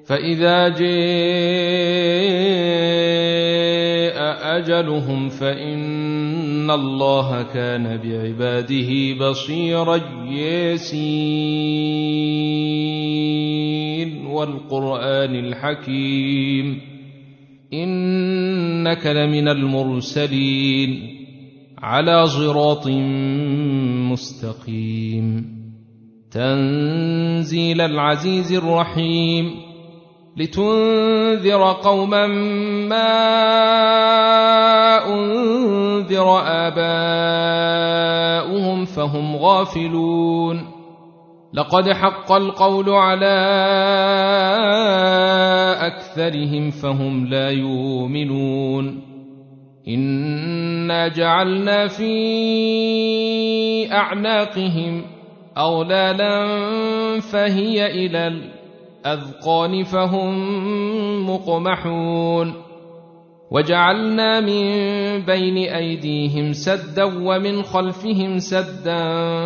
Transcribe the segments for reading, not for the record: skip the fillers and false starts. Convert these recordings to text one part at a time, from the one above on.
فإذا جاء أجلهم فإن الله كان بعباده بصيرا ياسين والقرآن الحكيم إنك لمن المرسلين على صراط مستقيم تنزيل العزيز الرحيم لتنذر قوما ما أنذر آباؤهم فهم غافلون لقد حق القول على أكثرهم فهم لا يؤمنون إنا جعلنا في أعناقهم أغلالا فهي إلى الأذقان فهم مقمحون وجعلنا من بين أيديهم سدا ومن خلفهم سدا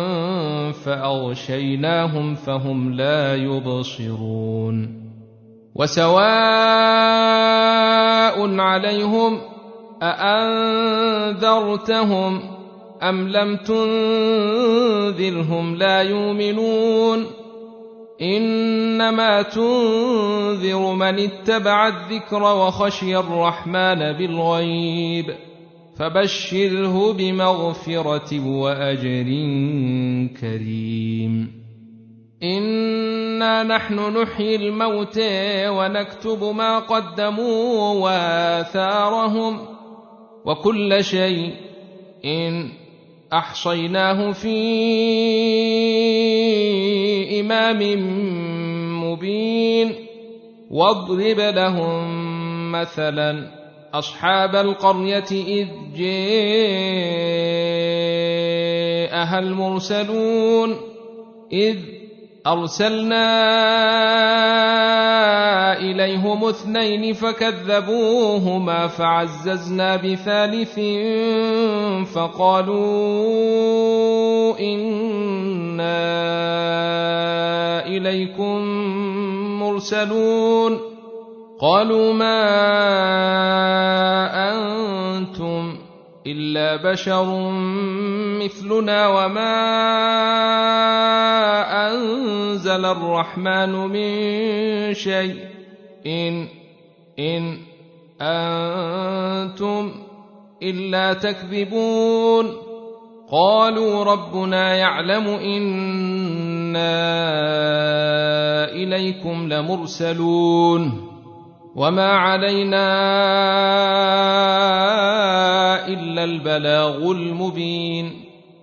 فأغشيناهم فهم لا يبصرون وسواء عليهم أأنذرتهم أم لم تنذرهم لا يؤمنون إنما تنذر من اتبع الذكر وخشي الرحمن بالغيب فبشره بمغفرة وأجر كريم إنا نحن نحيي الموتى ونكتب ما قدموا وآثارهم وكل شيء أحصيناه في إمام مبين واضرب لهم مثلا أصحاب القرية إذ جاءها المرسلون إذ أرسلنا إليهم 2 فكذبوهما فعززنا بثالث فقالوا إنا إليكم مرسلون قالوا ما أنتم إلا بشر مثلنا وما أنزل الرحمن من شيء إن أنتم إلا تكذبون قالوا ربنا يعلم إنا إليكم لمرسلون وما علينا إلا البلاغ المبين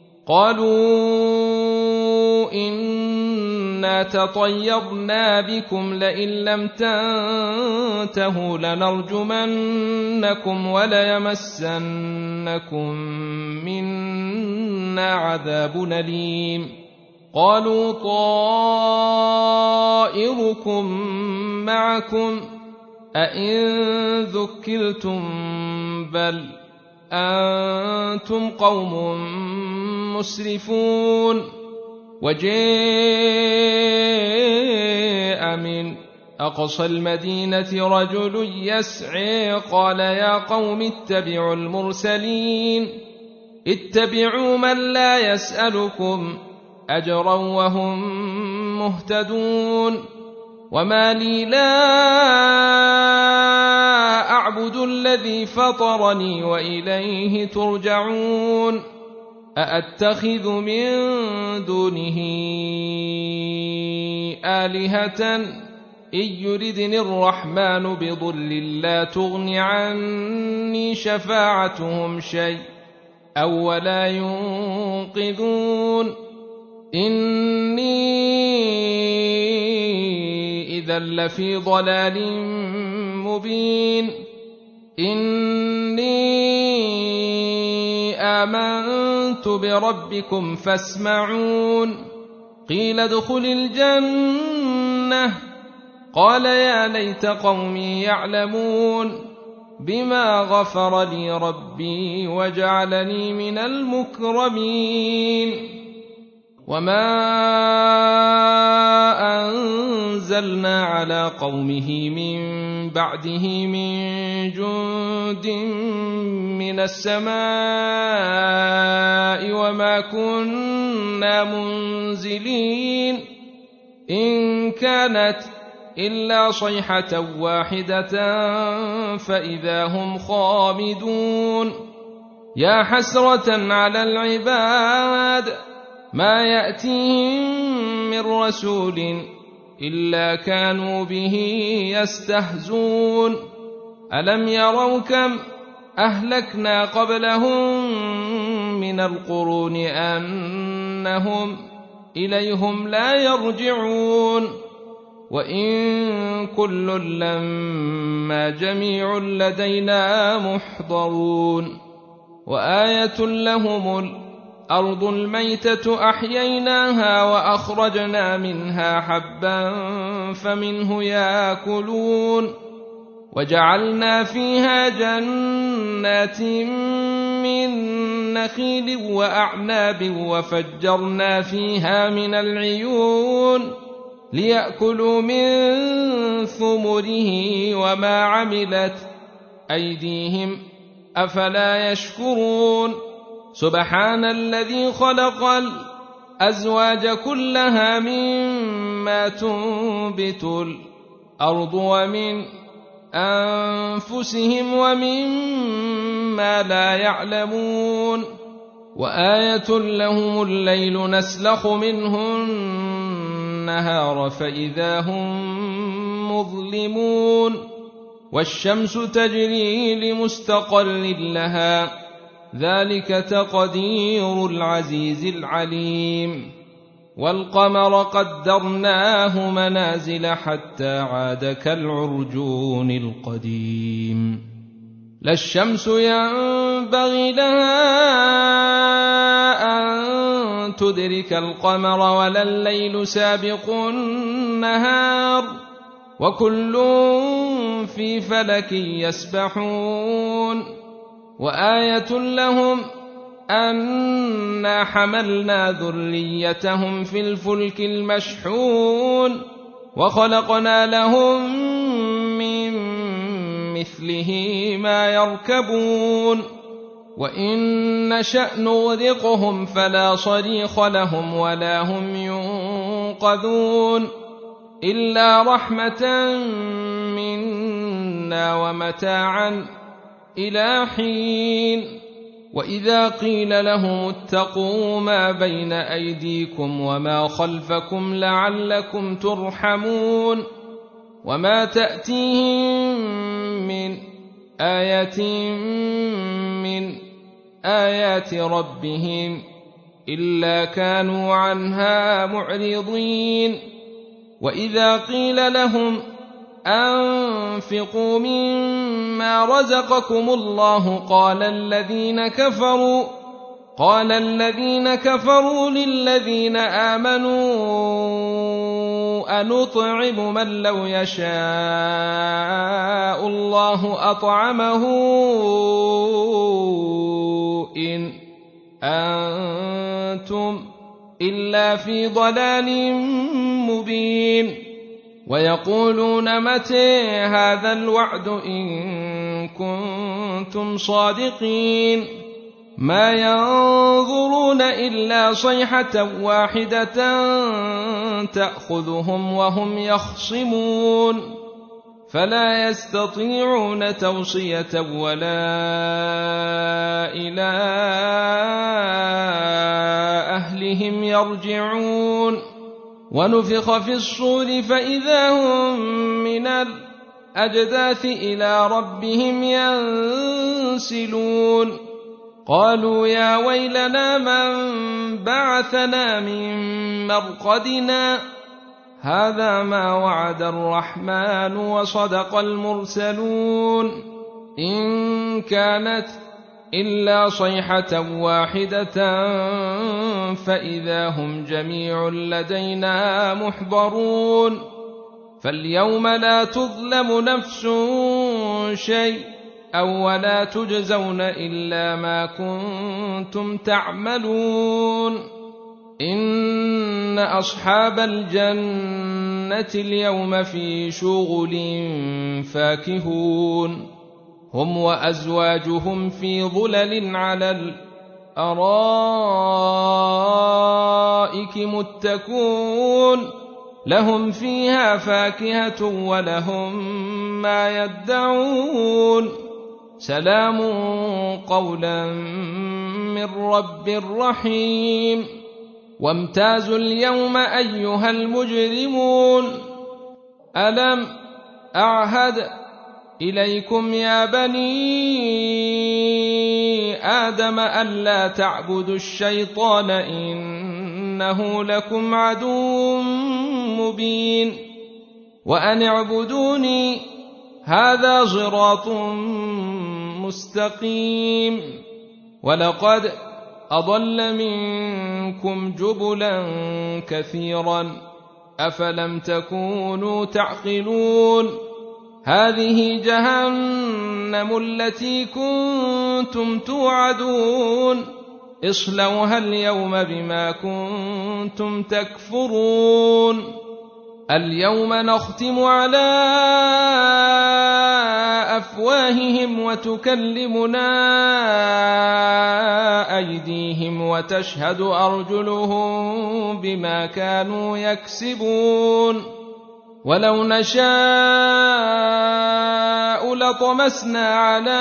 قالوا إنا تطيرنا بكم لئن لم تنتهوا لنرجمنكم وليمسنكم منا عذاب أليم قالوا طائركم معكم أئن ذكرتم بل أنتم قوم مسرفون وجاء من أقصى المدينة رجل يسعى قال يا قوم اتبعوا المرسلين اتبعوا من لا يسألكم أجرا وهم مهتدون وما لي لا أعبد الذي فطرني وإليه ترجعون أأتخذ من دونه آلهة إن يردني الرحمن بضر لا تغن عني شفاعتهم شيء أو ولا ينقذون إني إذا لفي ضلال مبين إني آمنت بربكم فاسمعون قيل ادخل الجنة قال يا ليت قومي يعلمون بما غفر لي ربي وجعلني من المكرمين وما أنزلنا على قومه من بعده من جند من السماء وما كنا منزلين إن كانت إلا صيحة واحدة فإذا هم خامدون يا حسرة على العباد ما يأتيهم من رسول إلا كانوا به يستهزون ألم يروا كم أهلكنا قبلهم من القرون أنهم إليهم لا يرجعون وإن كل لما جميع لدينا محضرون وآية لهم الأرض الميتة أحييناها وأخرجنا منها حبا فمنه يأكلون وجعلنا فيها جنات من نخيل وأعناب وفجرنا فيها من العيون ليأكلوا من ثمره وما عملت أيديهم أفلا يشكرون سبحان الذي خلق الأزواج كلها مما تنبت الأرض ومن أنفسهم ومما لا يعلمون وآية لهم الليل نسلخ منه النهار فإذا هم مظلمون والشمس تجري لمستقر لها ذلك تقدير العزيز العليم والقمر قدرناه منازل حتى عاد كالعرجون القديم لا الشمس ينبغي لها أن تدرك القمر ولا الليل سابق النهار وكل في فلك يسبحون وآية لهم أنا حملنا ذريتهم في الفلك المشحون وخلقنا لهم من مثله ما يركبون وإن نشأ نغرقهم فلا صريخ لهم ولا هم ينقذون إلا رحمة منا ومتاعا إلى حين وإذا قيل لهم اتقوا ما بين أيديكم وما خلفكم لعلكم ترحمون وما تأتيهم من آية من آيات ربهم إلا كانوا عنها معرضين وإذا قيل لهم أنفقوا مما رزقكم الله قال الذين كفروا للذين آمنوا أنطعم من لو يشاء الله أطعمه إن أنتم إلا في ضلال مبين ويقولون متى هذا الوعد إن كنتم صادقين ما ينظرون إلا صيحة واحدة تأخذهم وهم يخصمون فلا يستطيعون توصية ولا إلى أهلهم يرجعون ونفخ في الصور فإذا هم من الأجداث إلى ربهم ينسلون قالوا يا ويلنا من بعثنا من مرقدنا هذا ما وعد الرحمن وصدق المرسلون إن كانت إلا صيحة واحدة فإذا هم جميع لدينا محضرون فاليوم لا تظلم نفس شيئا ولا تجزون إلا ما كنتم تعملون إن أصحاب الجنة اليوم في شغل فاكهون هم وأزواجهم في ظلل على الأرائك متكون لهم فيها فاكهة ولهم ما يدعون سلام قولا من رب رحيم وامتازوا اليوم أيها المجرمون ألم أعهد إليكم يا بني آدم ألا تعبدوا الشيطان إنه لكم عدو مبين وأن اعبدوني هذا صراط مستقيم ولقد أضل منكم جبلا كثيرا أفلم تكونوا تعقلون هذه جهنم التي كنتم توعدون اصلوها اليوم بما كنتم تكفرون اليوم نختم على أفواههم وتكلمنا أيديهم وتشهد أرجلهم بما كانوا يكسبون ولو نشاء لطمسنا على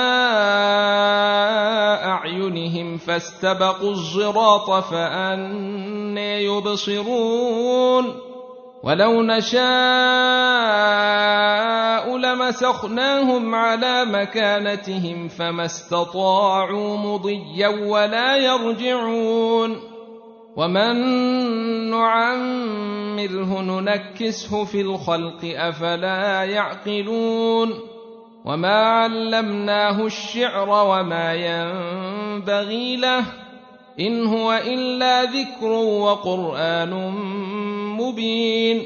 أعينهم فاستبقوا الصراط فأنى يبصرون ولو نشاء لمسخناهم على مكانتهم فما استطاعوا مضيا ولا يرجعون ومن نعمره ننكسه في الخلق أفلا يعقلون وما علمناه الشعر وما ينبغي له إن هو إلا ذكر وقرآن مبين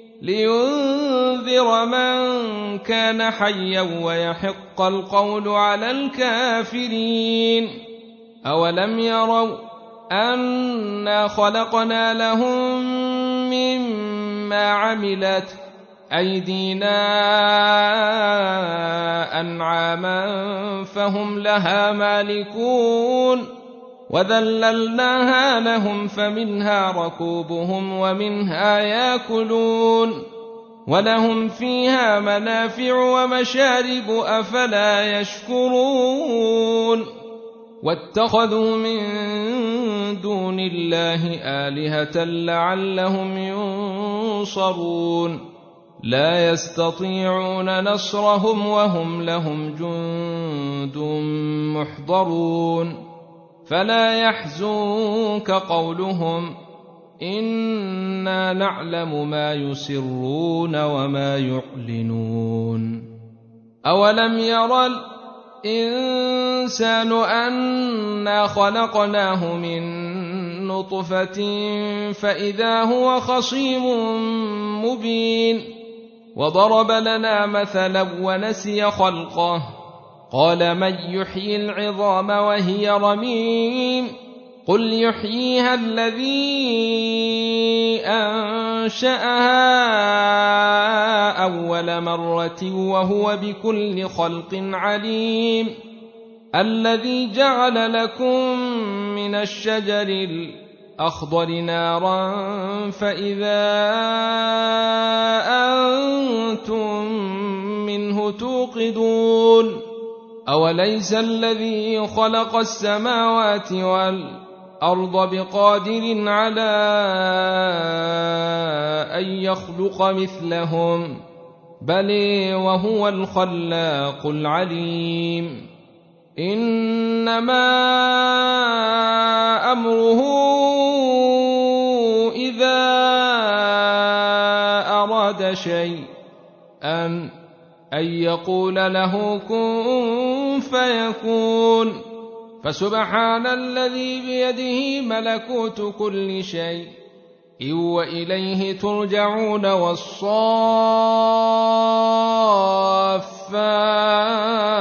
لينذر من كان حيا ويحق القول على الكافرين أولم يروا أنا خلقنا لهم مما عملت أيدينا أنعاما فهم لها مالكون وذللناها لهم فمنها ركوبهم ومنها ياكلون ولهم فيها منافع ومشارب أفلا يشكرون واتخذوا من دون الله آلهة لعلهم ينصرون لا يستطيعون نصرهم وهم لهم جند محضرون فلا يحزنك قولهم إنا نعلم ما يسرون وما يعلنون أولم يرى الإنسان أنا خلقناه من نطفة فإذا هو خصيم مبين وضرب لنا مثلا ونسي خلقه قال من يحيي العظام وهي رميم قل يحييها الذي أنشأها أول مرة وهو بكل خلق عليم الذي جعل لكم من الشجر الأخضر نارا فإذا أنتم منه توقدون أوليس الذي خلق السماوات والأرض بقادر على أن يخلق مثلهم بل وهو الخلاق العليم إنما أمره إذا أراد شيئا أن يقول له كن فيكون فسبحان الذي بيده ملكوت كل شيء وإليه ترجعون والصافات